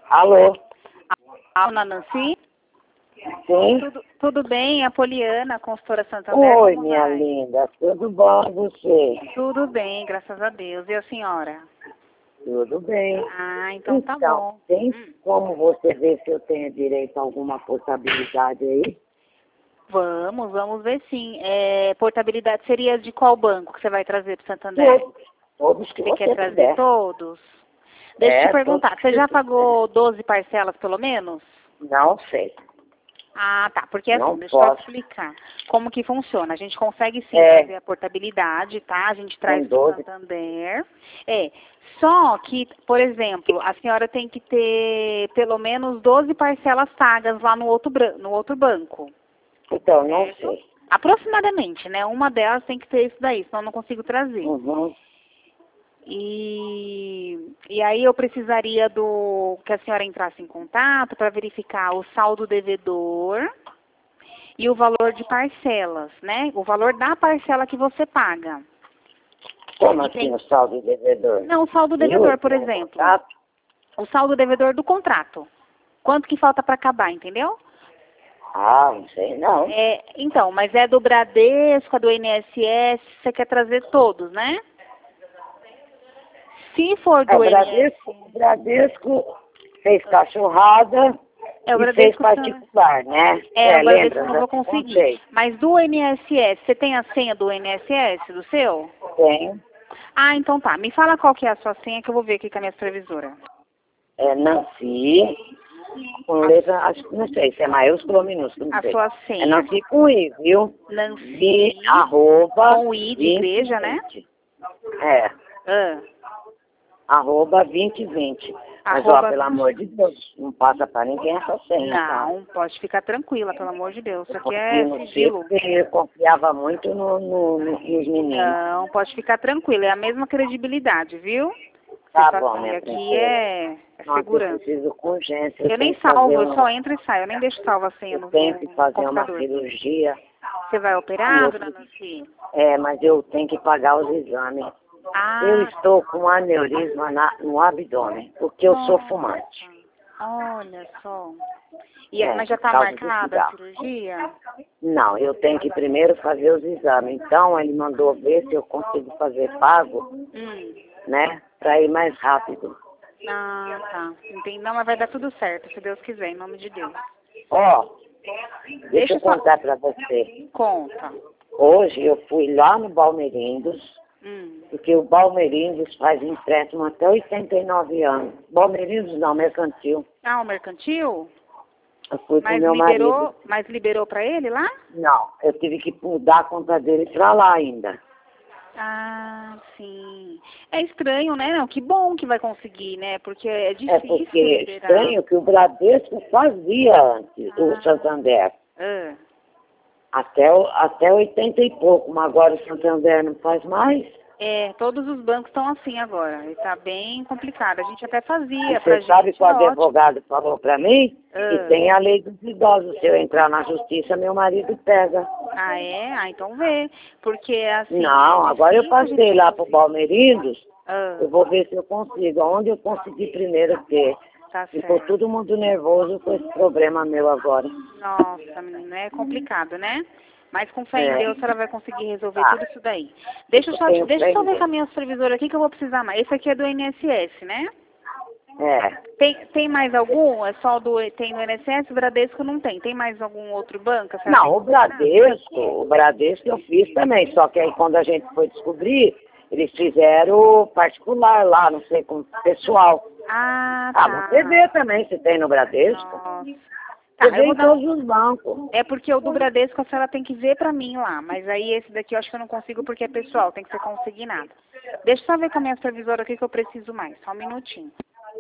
Alô? Dona Nancy? Sim? Tudo bem? É a Poliana, consultora Santander. Oi, Como minha vai? linda. Tudo bom e você? Tudo bem, graças a Deus. E a senhora? Tudo bem. Ah, então tá Então, bom. tem como você ver se eu tenho direito a alguma portabilidade aí? Vamos ver sim. Portabilidade seria de qual banco que você vai trazer para Santander? Todos que Você você quer trazer puder. todos? Deixa eu te perguntar, todos você que já você pagou 12 parcelas pelo menos? puder. Não sei. Ah, tá. Porque assim, Não deixa eu posso. explicar como que funciona. A gente consegue sim É. trazer a portabilidade, tá? A gente traz Com para 12. Santander. Só que, por exemplo, a senhora tem que ter pelo menos 12 parcelas pagas lá no outro banco. Então, não Certo? sei. Aproximadamente, né? Uma delas tem que ter isso daí, senão eu não consigo trazer. Uhum. E aí eu precisaria que a senhora entrasse em contato para verificar o saldo devedor e o valor de parcelas, né? O valor da parcela que você paga. Como E assim o saldo devedor? Não, o saldo devedor, por exemplo. O saldo devedor do contrato. Quanto que falta para acabar, entendeu? Ah, não sei não. Então, mas é do Bradesco, é do INSS, você quer trazer todos, né? Se for do O Bradesco fez cachorrada o e fez Bradesco, particular, né? o Bradesco Lembra? eu não Já vou te conseguir. contei. Mas do INSS, você tem a senha do INSS, do seu? Tem. Ah, então tá. Me fala qual que é a sua senha que eu vou ver aqui com a minha supervisora. É Nancy, com letra, acho que não sei se é maiúsculo ou minúsculo, não A sei. sua É senha. Nancy com I, viu? Nancy, Arroba com I de igreja, né? 2020. É, Ah, arroba 2020. Mas, ó, arroba pelo 20. amor de Deus, não passa pra ninguém essa senha, tá? Não, pode ficar tranquila, pelo amor de Deus. Isso Eu aqui confio é no você, sigilo. porque eu confiava muito nos meninos. Não, pode ficar tranquila. É a mesma credibilidade, viu? Você Tá bom, sabe, minha aqui princesa. é Nossa, eu segurança. preciso com urgência. Eu nem salvo, eu só entro e saio. Eu nem deixo salva a senha Eu no tenho que no fazer uma computador. cirurgia. Você vai E operar, dona Nancy? mas eu tenho que pagar os exames. Eu Ah, estou com aneurisma no abdômen, porque eu sou fumante. olha só. Mas já Por está causa do marcada a cigarro. cirurgia? Não, eu tenho que primeiro fazer os exames. Então, ele mandou ver se eu consigo fazer pago, né, para ir mais rápido. Ah, tá. Entendi. Não, mas vai dar tudo certo, se Deus quiser, em nome de Deus. Ó, deixa Deixa eu eu só... contar para você. Conta. Hoje eu fui lá no Balmerindos, porque o Balmerindos faz empréstimo até 89 anos. Balmerindos não, mercantil. Ah, o mercantil? Eu fui com meu marido. Mas liberou para ele lá? Não, eu tive que mudar a conta dele para lá ainda. Ah, sim. É estranho, né? Não, que bom que vai conseguir, né? Porque é difícil Porque é liberar. estranho que o Bradesco fazia antes, o Santander. Ah. Até 80 e pouco, mas agora o Santander não faz mais. Todos os bancos estão assim agora. Está bem complicado. A gente até fazia Você pra sabe gente, que o é ótimo. advogado falou para mim? Que tem a lei dos idosos. Se eu entrar na justiça, meu marido pega. Ah, é? Ah, então vê. Porque assim. Não, agora eu passei lá pro Balmerindos. Ah, Eu vou ver se eu consigo. Onde eu consegui primeiro, porque tá ficou certo. todo mundo nervoso com esse problema meu agora. Nossa, menina, é complicado, né? Mas com fé em Deus, ela vai conseguir resolver Tá. tudo isso daí. Deixa eu só Tenho fé ver em com a Deus. minha supervisora aqui que eu vou precisar mais. Esse aqui é do INSS, né? É. Tem mais algum? É só tem no INSS, o Bradesco não tem. Tem mais algum outro banco? A senhora Não, tem o Bradesco eu fiz também, só que aí quando a gente foi descobrir, eles fizeram particular lá, não sei como, pessoal. Ah, Você vê também se tem no Bradesco. Nossa. Você Tá, vê em todos os bancos. É porque o do Bradesco a senhora tem que ver pra mim lá, mas aí esse daqui eu acho que eu não consigo porque é pessoal, tem que ser consignado. Deixa eu só ver com a minha supervisora o que eu preciso mais, só um minutinho.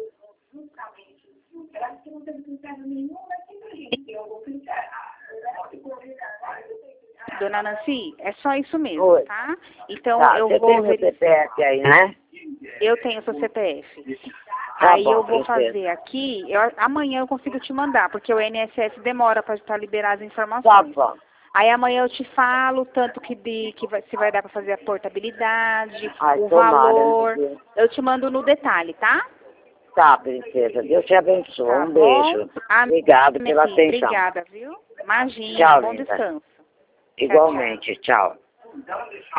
Dona Nancy, é só isso mesmo, Oi. tá? Então Tá, eu você vou tem meu CPF aí, né? Eu tenho seu CPF. Tá Aí bom, eu vou princesa. fazer aqui, amanhã eu consigo te mandar, porque o INSS demora para liberar as Tá informações. bom. Aí amanhã eu te falo tanto se vai dar para fazer a portabilidade, Ai, o tomara, meu valor. Deus. Eu te mando no detalhe, tá? Tá, princesa. Deus te abençoe. Tá Um bom? beijo. Obrigado pela atenção. Obrigada, viu? Imagina, Tchau, bom linda. descanso. Igualmente. Tchau.